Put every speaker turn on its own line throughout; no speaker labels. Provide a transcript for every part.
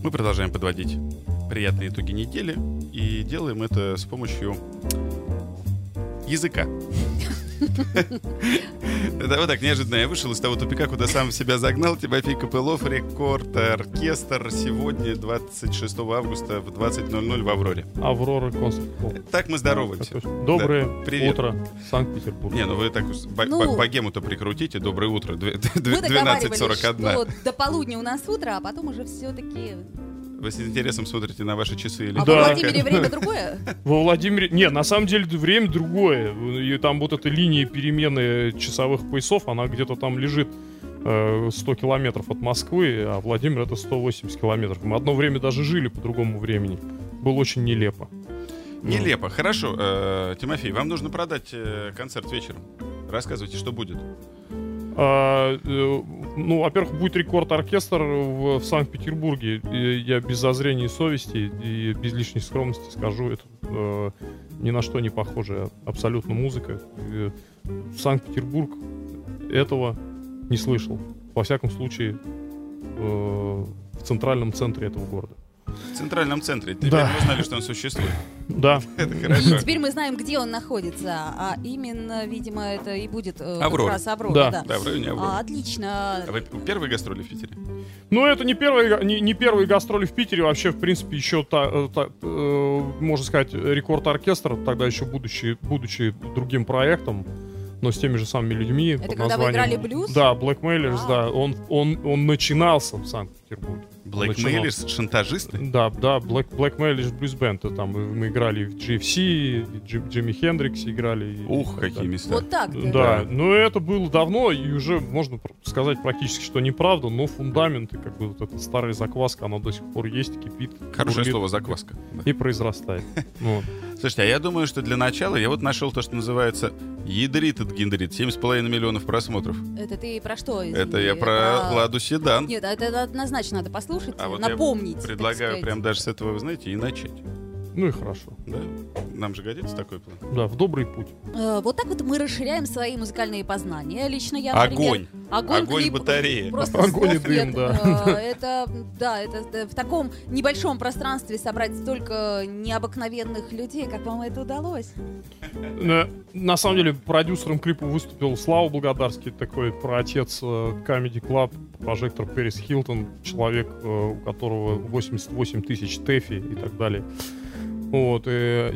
Мы продолжаем подводить приятные итоги недели и делаем это с помощью языка. Это вот так неожиданно я вышел из того тупика, куда сам себя загнал. Тимофей Копылов, Рекорд-оркестр. Сегодня, 26 августа в 20:00 в Авроре.
Аврора Концерт-холл.
Так мы здороваемся.
Доброе
Привет.
утро, Санкт-Петербург.
Не, ну вы так богему-то прикрутите. Доброе утро,
Мы договаривались,
12:41.
что до полудня у нас утро, а потом уже все-таки...
Вы с интересом смотрите на ваши часы или
А
Да.
во Владимире время другое?
Во Владимире... Не, на самом деле время другое. И там вот эта линия перемены часовых поясов, она где-то там лежит 100 километров от Москвы, а Владимир это 180 километров. Мы одно время даже жили по другому времени. Было очень нелепо.
Нелепо. Хорошо. Тимофей, вам нужно продать концерт вечером. Рассказывайте, что будет.
Ну, во-первых, будет рекорд-оркестр в Санкт-Петербурге. И я без зазрения совести и без лишней скромности скажу, это ни на что не похожая абсолютно музыка. И Санкт-Петербург этого не слышал. Во всяком случае, в центральном центре этого города.
В центральном центре. Теперь
Да.
вы узнали, что он существует.
Да.
Это
И
хорошо.
теперь мы знаем, где он находится. А именно, видимо, это и будет как
Аврора.
раз Аврора.
Да.
Да.
Да, в районе Авроры.
Отлично.
А вы первые гастроли в Питере?
Ну, это не первые гастроли в Питере. Вообще, в принципе, еще, можно сказать, рекорд-оркестр, тогда еще будучи другим проектом, но с теми же самыми людьми.
Это
под
когда вы
названием...
играли блюз?
Да, Blackmailers,
А.
да. Он начинался в Санкт-Петербурге.
Блэкмейлерс, шантажисты?
Да, Blackmailers Blues Band. Там мы играли и в GFC, и Джимми Хендрикс играли. и
Ух,
так
какие
далее.
места.
Вот так.
Да, но это было давно, и уже можно сказать практически, что неправда, но фундаменты, как бы вот эта старая закваска, она до сих пор есть, кипит.
Хорошее
бурлит
слово закваска. Да.
И произрастает. Вот.
Слушайте, а я думаю, что для начала я вот нашел то, что называется ядрит от гендрит. 7,5 миллионов просмотров.
Это ты про что? извини?
Это я про Ладу Седан.
Нет, это однозначно надо послушать,
А вот я
напомнить. так
предлагаю
сказать.
прям даже с этого, вы знаете, и начать.
Ну и хорошо.
Да? Нам же годится такой план.
Да, в добрый путь.
Вот так вот мы расширяем свои музыкальные познания. Лично я,
Огонь.
например...
Огонь батареи.
Просто
Огонь и
слов нет.
дым, да.
Это в таком небольшом пространстве собрать столько необыкновенных людей, как вам это удалось?
На самом деле, продюсером клипа выступил Слава Благодарский, такой праотец Comedy Club, прожектор Пэрис Хилтон, человек, у которого 88 тысяч ТЭФИ и так далее. Вот,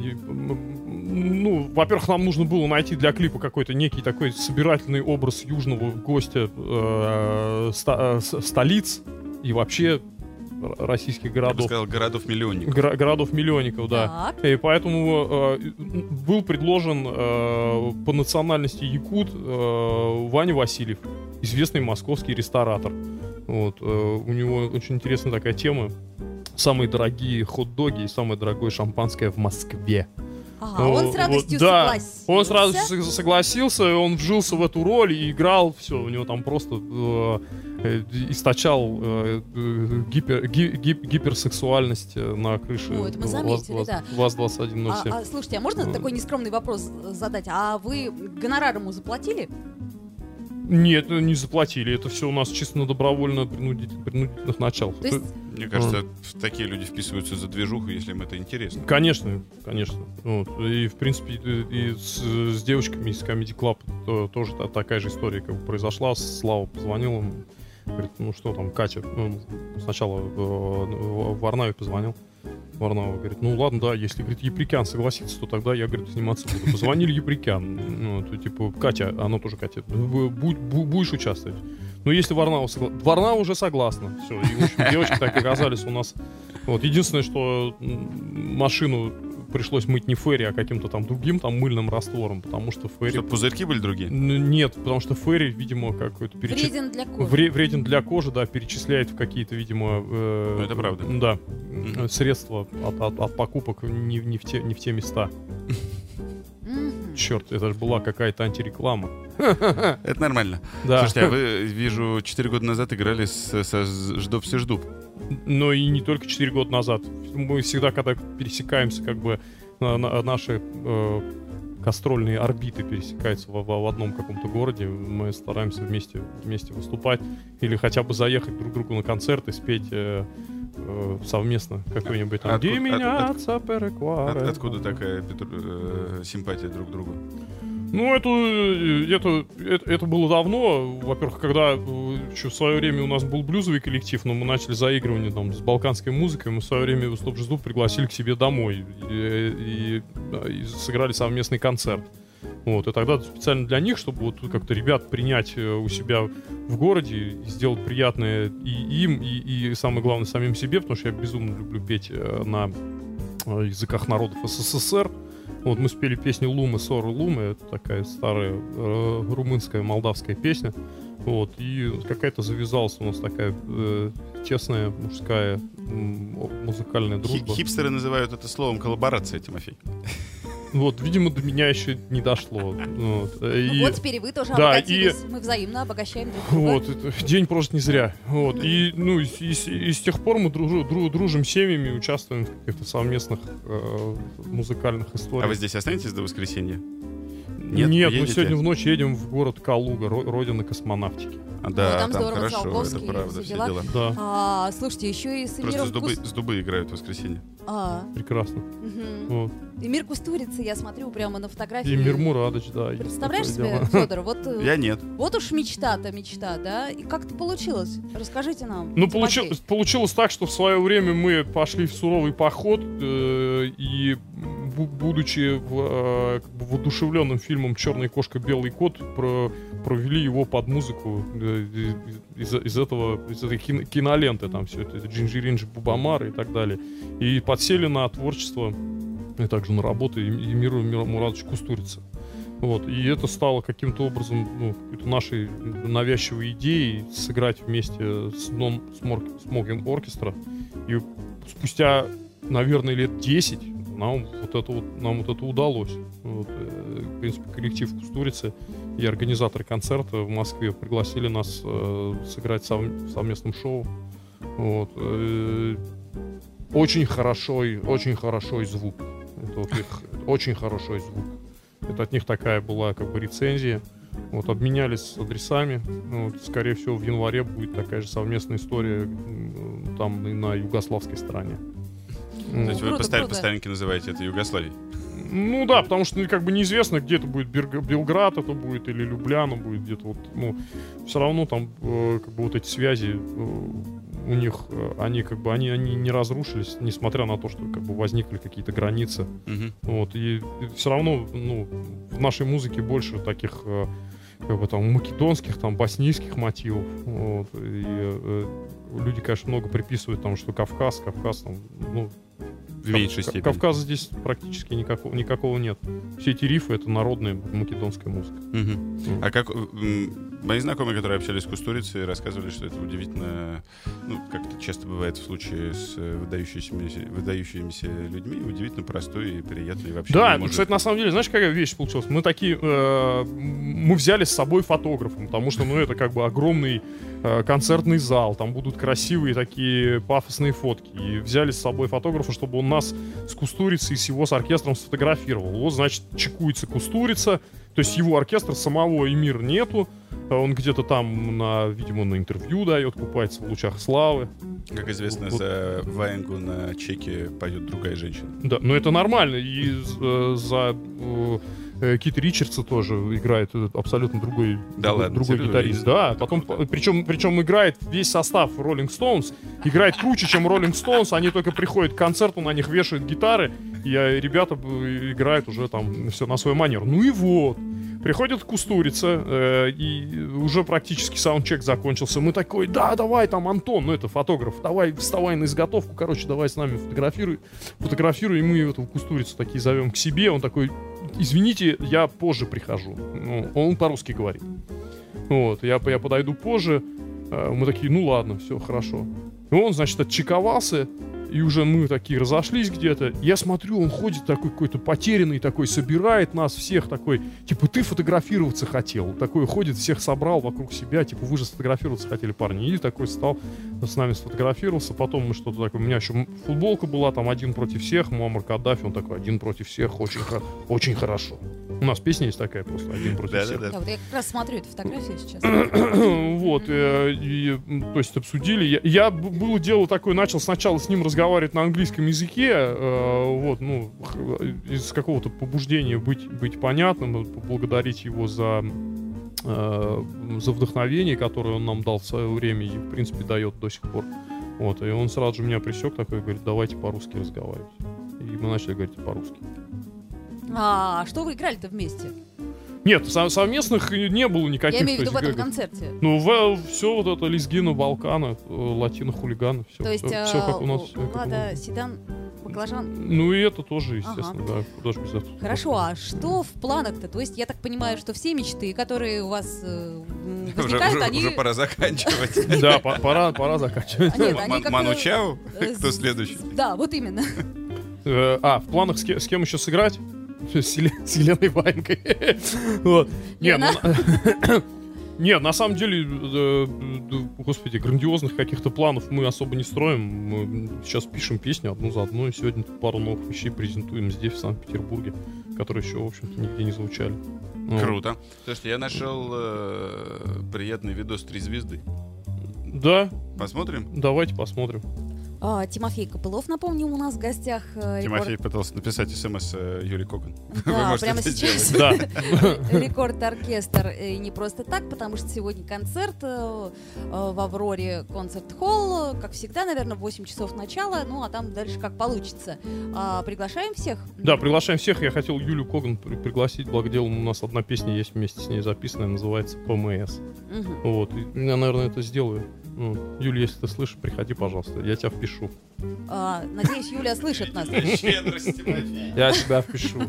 ну, во-первых, нам нужно было найти для клипа какой-то некий такой собирательный образ южного гостя столиц и вообще российских
Я бы
городов.
сказал, городов-миллионников.
Городов-миллионников, да.
Так.
И поэтому был предложен по национальности якут Ваня Васильев, известный московский ресторатор. Вот, у него очень интересная такая тема. Самые дорогие хот-доги и самое дорогое шампанское в Москве.
Ага, он с радостью
да,
согласился.
он сразу согласился, он вжился в эту роль и играл, все, у него там просто источал гиперсексуальность на крыше
Ну, это мы заметили, да.
ВАЗ-2107.
Слушайте, а можно такой нескромный вопрос задать? А вы гонорар ему заплатили?
Нет, не заплатили. Это все у нас чисто на добровольно-принудительных началах.
То есть,
Мне кажется, такие люди вписываются за движуху, если им это интересно.
Конечно. Вот. И, в принципе, и с девочками из Comedy Club тоже такая же история как бы произошла. Слава позвонил им, говорит, ну что там, Катя. Ну, сначала в Варнаве позвонил. Варнава говорит, ну ладно, да, если, говорит, Еприкян согласится, то тогда я, говорит, сниматься буду. Позвонили Еприкян. Ну, то, типа, Катя, она тоже Катя, будешь участвовать? Ну, если Варнава согласна. Варнава уже согласна. Все, и, в общем, девочки так и оказались у нас. Вот, единственное, что машину пришлось мыть не ферри, а каким-то там другим там мыльным раствором, потому что ферри...
Чтобы пузырьки были другие?
Нет, потому что ферри, видимо, какой-то
вреден для кожи.
Вреден для кожи, да, перечисляет в какие-то, видимо...
Ну, это правда.
Да, средства от покупок не в те места. Черт, это же была какая-то антиреклама.
Это нормально.
Да.
Слушайте, а вы, вижу, 4 года назад играли со Ждоб-все-ждуб.
Но и не только 4 года назад. Мы всегда, когда пересекаемся, как бы, наши гастрольные орбиты пересекаются в одном каком-то городе, мы стараемся вместе выступать или хотя бы заехать друг к другу на концерт и спеть совместно какой-нибудь там «Ди меняться перекваре».
Откуда такая симпатия друг к другу?
Ну, это было давно. Во-первых, когда еще в свое время у нас был блюзовый коллектив, но мы начали заигрывание там с балканской музыкой, мы в свое время в «Стоп-Жду» пригласили к себе домой и сыграли совместный концерт. Вот, и тогда специально для них, чтобы вот как-то ребят принять у себя в городе и сделать приятное и им, и самое главное, самим себе, потому что я безумно люблю петь на языках народов СССР. Вот мы спели песню «Лумы, соры, лумы». Это такая старая румынская, молдавская песня. Вот, и какая-то завязалась у нас такая честная мужская музыкальная дружба.
Хипстеры называют это словом коллаборация, Тимофей.
Вот, видимо, до меня еще не дошло. Вот,
вот теперь и вы тоже обогатились. Мы взаимно обогащаем друг друга.
Вот, день прожит не зря. Вот, и с тех пор мы дружим с семьями, участвуем в каких-то совместных музыкальных историях.
А вы здесь останетесь до воскресенья?
Нет, мы сегодня в ночь едем в город Калуга, родина космонавтики.
Да,
там здорово,
хорошо,
Циолковский,
это правда, все дела.
Да.
Слушайте, еще и с
Просто
Эмиром
с дубы играют в воскресенье.
Прекрасно.
Вот. Эмир Кустурица, я смотрю прямо на фотографии.
Эмир Мурадович, да.
Представляешь себе, Федор, вот...
Я нет.
Вот уж мечта-то мечта, да? И как это получилось? Расскажите нам.
Ну, получилось так, что в свое время мы пошли в суровый поход, и, будучи воодушевленным фильмом «Черная кошка, белый кот», провели его под музыку из этой киноленты, там все это, Джинджи-Ринджи, Бубамар и так далее. И подсели на творчество, и также на работу Эмира Мурадовича Кустурицы. Вот. И это стало каким-то образом нашей навязчивой идеей сыграть вместе с Non-Smoking Orchestra. И спустя, наверное, лет 10 нам вот это удалось. Вот. В принципе, коллектив Кустурицы и организаторы концерта в Москве пригласили нас сыграть в совместном шоу. Вот. Очень хороший звук. Это вот их очень хороший звук. Это от них такая была как бы рецензия. Вот, обменялись адресами. Вот, скорее всего, в январе будет такая же совместная история там и на югославской стороне.
То есть вы по-стареньке называете это Югославией?
Ну да, потому что как бы неизвестно, где это будет, Белград это будет или Любляна будет где-то вот, все равно там как бы вот эти связи у них, они как бы они не разрушились, несмотря на то, что как бы возникли какие-то границы. Вот, и все равно, в нашей музыке больше таких как бы там македонских, там боснийских мотивов. Вот, и люди, конечно, много приписывают там, что Кавказ там,
в меньшей степени.
Кавказа здесь практически никакого нет. Все эти рифы — это народная македонская музыка.
А как мои знакомые, которые общались с Кустурицей, рассказывали, что это удивительно, как это часто бывает в случае с выдающимися людьми, удивительно простой и приятный вообще.
Да, кстати, на самом деле, знаешь, какая вещь получилась? Мы мы взяли с собой фотографа, потому что, это как бы огромный концертный зал, там будут красивые такие пафосные фотки. И взяли с собой фотографа, чтобы он нас с Кустурицей и с его оркестром сфотографировал. Вот, значит, чекуется Кустурица, то есть его оркестра самого Эмира нету. Он где-то там, видимо, на интервью дает, купается в лучах славы.
Как известно, за Ваенгу на чеке поет другая женщина.
Да, но это нормально. И за Кит Ричардса тоже играет абсолютно другой гитарист. Да, потом, причем играет весь состав Rolling Stones, играет круче, чем Rolling Stones. Они только приходят к концерту, на них вешают гитары, и ребята играют уже там все на свой манер. Ну и вот. Приходит Кустурица, и уже практически саундчек закончился. Мы такой, да, давай там, Антон, это фотограф, давай, вставай на изготовку, давай с нами фотографируй, и мы этого Кустурицу такие зовем к себе. Он такой, извините, я позже прихожу. Он по-русски говорит. Вот, я подойду позже. Мы такие, ладно, все, хорошо. И он, значит, отчековался, и уже мы такие разошлись где-то. Я смотрю, он ходит такой какой-то потерянный, такой, собирает нас всех, такой, типа, ты фотографироваться хотел. Такой ходит, всех собрал вокруг себя, типа, вы же сфотографироваться хотели, парни. И такой стал, с нами сфотографировался. Потом мы что-то такое, у меня еще футболка была, там, 1 против всех, Муаммар Каддафи, он такой, 1 против всех, очень хорошо. У нас песня есть такая просто, один против всех.
Да, вот я как раз смотрю эту фотографию сейчас.
Вот, то есть обсудили. Я было дело такое, начал сначала с ним разговаривать на английском языке, вот, ну, из какого-то побуждения быть понятным, поблагодарить его за вдохновение, которое он нам дал в свое время и, в принципе, дает до сих пор. Вот, и он сразу же меня пресек такой, говорит, давайте по-русски разговаривать. И мы начали говорить по-русски.
А что вы играли-то вместе?
Нет, совместных не было никаких.
Я имею в виду в этом концерте.
Ну, все вот это лезгины, Балканы, латино-хулиганы, все.
То есть,
все как у нас.
Лада, Седан, Баклажан.
Ну и это тоже, естественно, да, куда же без этого.
Хорошо, а что в планах-то? То есть я так понимаю, что все мечты, которые у вас возникают, они...
Уже пора заканчивать.
Да, пора заканчивать.
Ману Чао? Кто следующий?
Да, вот именно.
В планах с кем еще сыграть? С Еленой Ваенкой. Вот. Нет, на самом деле, господи, грандиозных каких-то планов мы особо не строим. Мы сейчас пишем песни одну за одной. Сегодня пару новых вещей презентуем здесь, в Санкт-Петербурге, которые еще, в общем-то, нигде не звучали.
Круто. Слушайте, я нашел приятный видос «3 звезды».
Да.
Посмотрим?
Давайте посмотрим.
Тимофей Копылов, напомню, у нас в гостях.
Тимофей пытался написать смс Юрий Коган.
Да, прямо сейчас.
Да.
Рекорд-оркестр. И не просто так, потому что сегодня концерт в Авроре концерт-холл. Как всегда, наверное, в 8 часов начала. Ну, а там дальше как получится. Приглашаем всех?
Да, приглашаем всех. Я хотел Юлю Коган пригласить. Благоделом у нас одна песня есть вместе с ней записанная, называется «ПМС». Вот. Я, наверное, это сделаю. Юля, если ты слышишь, приходи, пожалуйста. Я тебя впишу.
Надеюсь, Юля слышит нас.
Щедрость, Тимофей.
Я тебя впишу.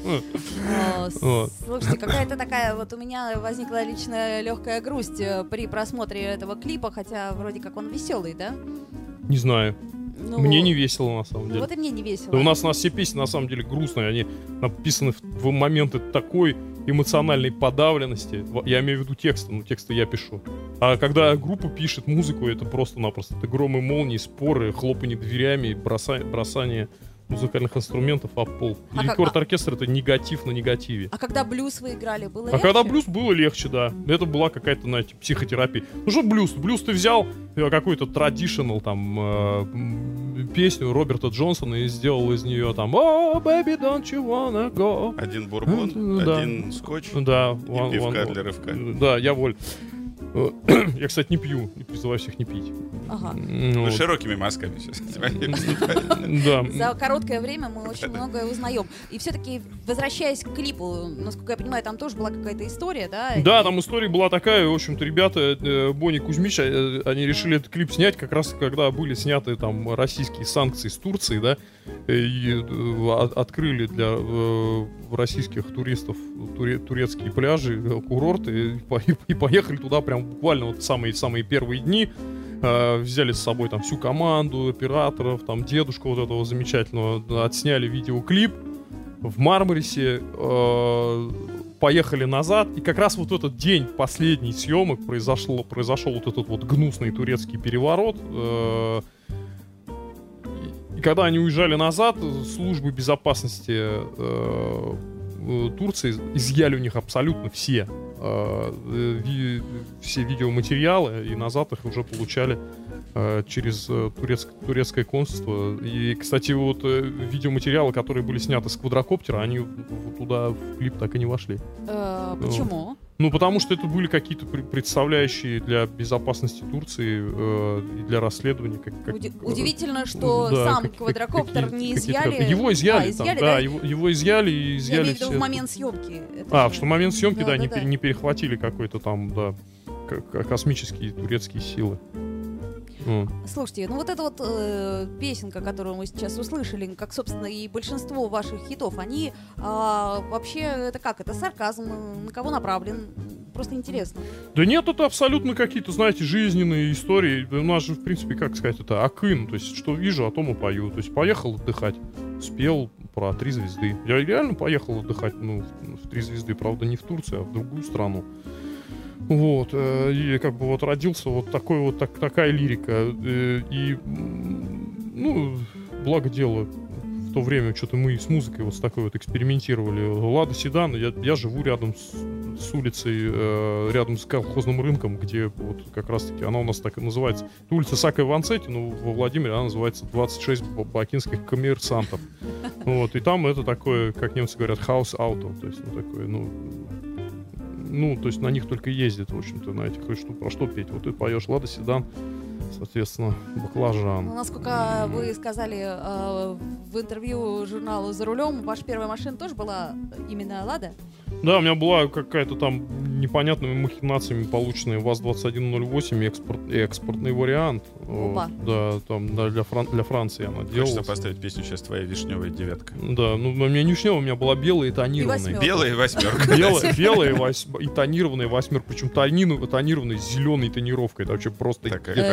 Слушайте, какая-то такая вот у меня возникла личная легкая грусть при просмотре этого клипа, хотя вроде как он веселый, да?
Не знаю. Мне не весело, на самом деле.
Вот и мне не весело.
Да у нас все песни, на самом деле, грустные. Они написаны в моменты такой эмоциональной подавленности. Я имею в виду тексты, но тексты я пишу. А когда группа пишет музыку, это просто-напросто. Это громы, молнии, споры, хлопанье дверями, бросание музыкальных инструментов об пол. Рекорд-оркестр — это негатив на негативе.
А когда блюз вы играли, было легче?
А когда блюз, было легче, да. Это была какая-то, знаете, психотерапия. Ну что блюз? Блюз ты взял какой-то traditional там песню Роберта Джонсона и сделал из нее там «Oh, baby, don't you wanna go».
Один бурбон, один скотч
да,
и пивка для рывка.
Да, я воль. Я, кстати, не пью и призываю всех не пить.
Ага.
Ну, широкими мазками сейчас.
Да.
За короткое время мы очень многое узнаем. И все-таки, возвращаясь к клипу, насколько я понимаю, там тоже была какая-то история, да?
Да, там история была такая. В общем-то, ребята, Бонни Кузьмич, они решили этот клип снять как раз, когда были сняты там российские санкции с Турции, да, и открыли для российских туристов турецкие пляжи, курорты, и поехали туда прям буквально вот самые первые дни. Взяли с собой там всю команду операторов, там дедушку вот этого замечательного, отсняли видеоклип в Мармарисе, поехали назад, и как раз вот этот день последний съемок произошел вот этот вот гнусный турецкий переворот. И когда они уезжали назад, службы безопасности Турции изъяли у них абсолютно все видеоматериалы, и назад их уже получали через турецкое консульство. И, кстати, вот видеоматериалы, которые были сняты с квадрокоптера, они туда в клип так и не вошли.
Почему?
Ну, потому что это были какие-то представляющие для безопасности Турции и для расследования.
Удивительно, что сам квадрокоптер не изъяли.
Его изъяли,
да?
Его изъяли и изъяли.
Я имею в виду в момент съемки.
В момент съемки, да, не перехватили какой-то там, да, космические турецкие силы.
Слушайте, ну вот эта вот песенка, которую мы сейчас услышали, как, собственно, и большинство ваших хитов, они вообще, это как? Это сарказм? На кого направлен? Просто интересно.
Да нет, это абсолютно какие-то, знаете, жизненные истории. У нас же, в принципе, как сказать, это акын. То есть, что вижу, о том и пою. То есть, поехал отдыхать, спел про 3 звезды. Я реально поехал отдыхать, в 3 звезды. Правда, не в Турцию, а в другую страну. Вот, и как бы вот родился вот такая лирика. И, благо дело в то время что-то мы с музыкой вот с такой вот экспериментировали. Лада Седан, я живу рядом с улицей, рядом с колхозным рынком, где вот как раз-таки она у нас так и называется. Это улица Сака Иванцетти, но во Владимире она называется 26 бакинских коммерсантов. Вот, и там это такое, как немцы говорят, house-auto, то есть, ну, такое, то есть на них только ездят, в общем-то, на этих, про что петь? Вот ты поешь Лада Седан, соответственно, баклажан.
Ну, насколько вы сказали в интервью журналу «За рулем», ваша первая машина тоже была именно «Лада»?
Да, у меня была какая-то там непонятными махинациями полученная ВАЗ-2108 экспортный вариант. Вот, да, там для Франции она делала.
Хочется поставить песню сейчас «Твоя вишневая девятка».
Да, ну у меня не вишневая, у меня была белая и тонированная.
Белая и восьмерка.
Белая и тонированная восьмерка, причем тонированная с зеленой тонировкой. Это вообще просто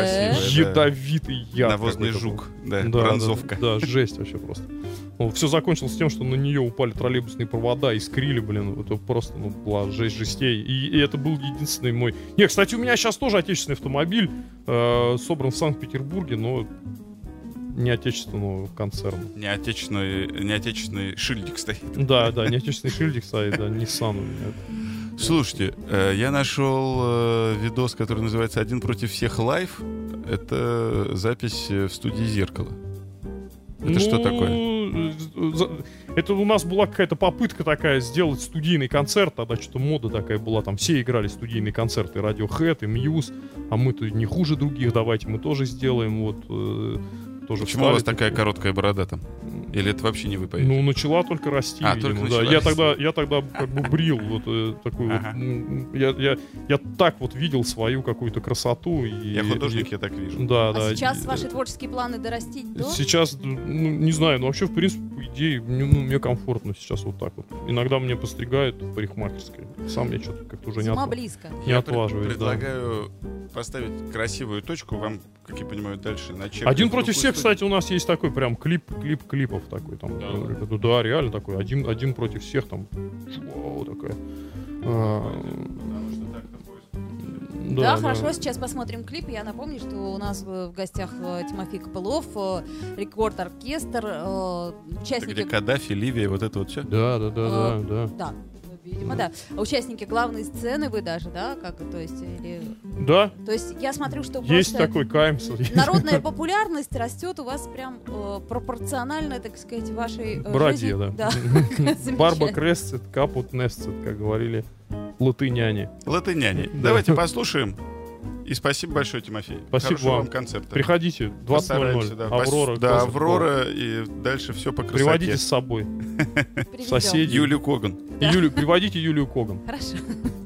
ядовитый яд.
Навозный жук, да, бронзовка.
Да, жесть вообще просто. Все закончилось тем, что на нее упали троллейбусные провода, искрили, блин, это просто, была жесть жестей. И это был единственный мой... Не, кстати, у меня сейчас тоже отечественный автомобиль, собран в Санкт-Петербурге, но не отечественного концерна.
Не отечественный шильдик стоит.
Да, не отечественный шильдик стоит, да, Nissan у меня.
Слушайте, я нашел видос, который называется «Один против всех лайв». Это запись в студии «Зеркало». Это что такое?
Это у нас была какая-то попытка такая сделать студийный концерт. Тогда что-то мода такая была. Там все играли студийные концерты. Radiohead и Muse. А мы-то не хуже других. Давайте мы тоже сделаем. Вот, тоже
почему у вас такая короткая борода там? Или это вообще не вы поете?
Ну, начала только расти, видимо, да. Я тогда как бы брил вот такую вот... Я так вот видел свою какую-то красоту.
Я художник, я так вижу.
Да,
да. Сейчас ваши творческие планы дорастить до?
Сейчас, не знаю, но вообще, в принципе, по идее, мне комфортно сейчас вот так вот. Иногда мне постригают в парикмахерской. Сам я что-то как-то уже не отваживаюсь.
Предлагаю поставить красивую точку. Вам, как я понимаю, дальше начать.
«Один против всех», кстати, у нас есть такой прям клипов такой там. Да, реально такой. Один против всех там. Вау, такая.
Да, хорошо, сейчас посмотрим клип. Я напомню, что у нас в гостях Тимофей Копылов, рекорд-оркестр, участники...
Где Каддафи, Ливия, вот это вот все?
Да.
Видимо, да. Участники главной сцены вы даже, да? То есть, или...
Да.
То есть я смотрю, что
есть такой каймс.
Народная популярность растет у вас прям пропорционально, так сказать, вашей
братья,
жизни.
Да. Барба крестит, капут нестит, как говорили латыняне.
Давайте послушаем. И спасибо большое, Тимофей.
Спасибо вам.
Концерта.
Приходите, 20:00.
Аврора. Да, Аврора, и дальше все по красоте.
Приводите с собой соседей.
Юлию Коган.
Приводите Юлию Коган.
Хорошо.